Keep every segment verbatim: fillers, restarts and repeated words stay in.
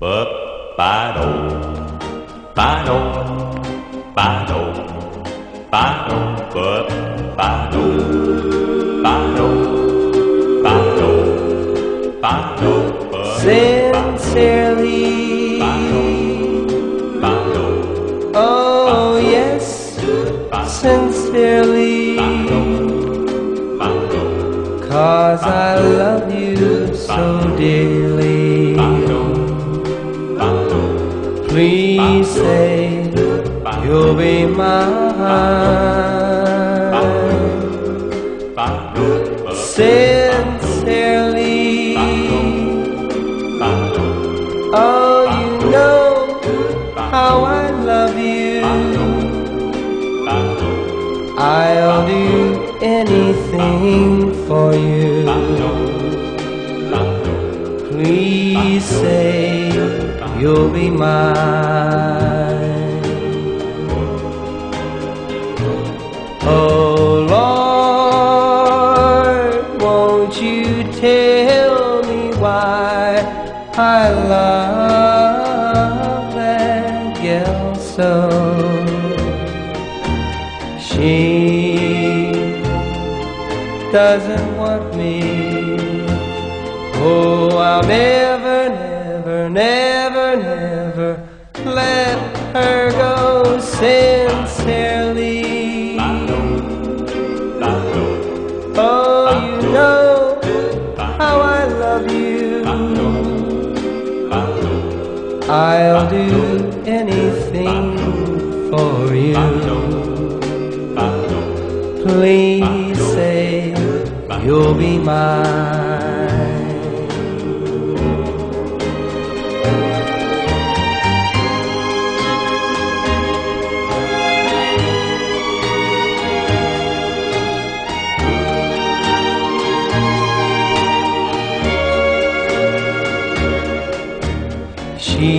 Ba ba do, ba do, ba do, ba do, ba ba do, ba do, ba do, ba do, sincerely. Oh yes, sincerely. 'Cause I love you so dearly. Please say you'll be mine, sincerely. Oh, you know how I love you. I'll do anything for you. Please say you'll be mine. Oh Lord, won't you tell me why I love that girl so? She doesn't want me. Oh, I'll never, never, never, never let her go, sincerely. Oh, you know how I love you. I'll do anything for you. Please say you'll be mine. She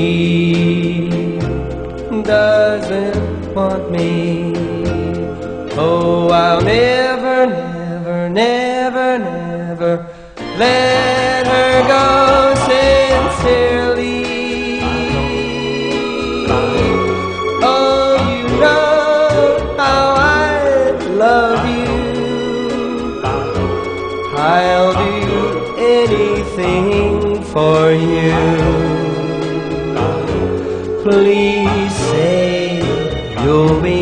doesn't want me. Oh, I'll never, never, never, never let her go, sincerely. Oh, you know how I love you. I'll do anything for you. Please say you'll be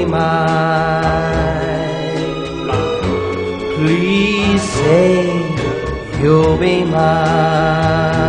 mine. Please say you'll be mine.